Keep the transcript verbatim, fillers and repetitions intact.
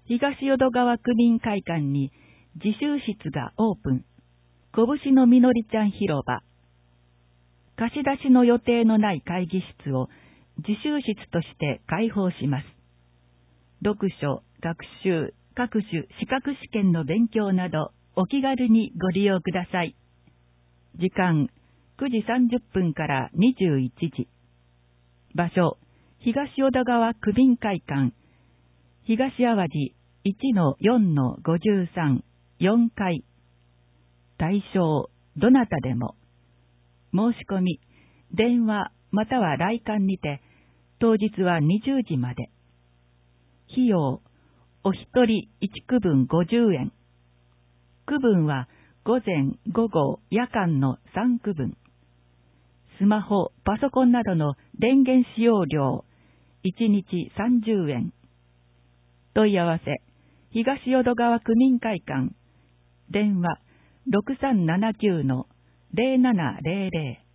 東淀川区民会館に自習室がオープン。拳のみのりちゃん広場。貸し出しの予定のない会議室を自習室として開放します。読書、学習、各種資格試験の勉強などお気軽にご利用ください。時間くじさんじゅっぷんからにじゅういちじ。場所東淀川区民会館、東淡路 いちのよんのごじゅうさん よんかい。対象どなたでも。申し込み電話または来館にて、当日はにじゅうじまで。費用お一人いちくぶんごじゅうえん。区分は午前午後夜間のさんくぶん。スマホパソコンなどの電源使用料いちにちさんじゅうえん。問い合わせ東淀川区民会館、電話ろくさんななきゅうのゼロななゼロゼロ。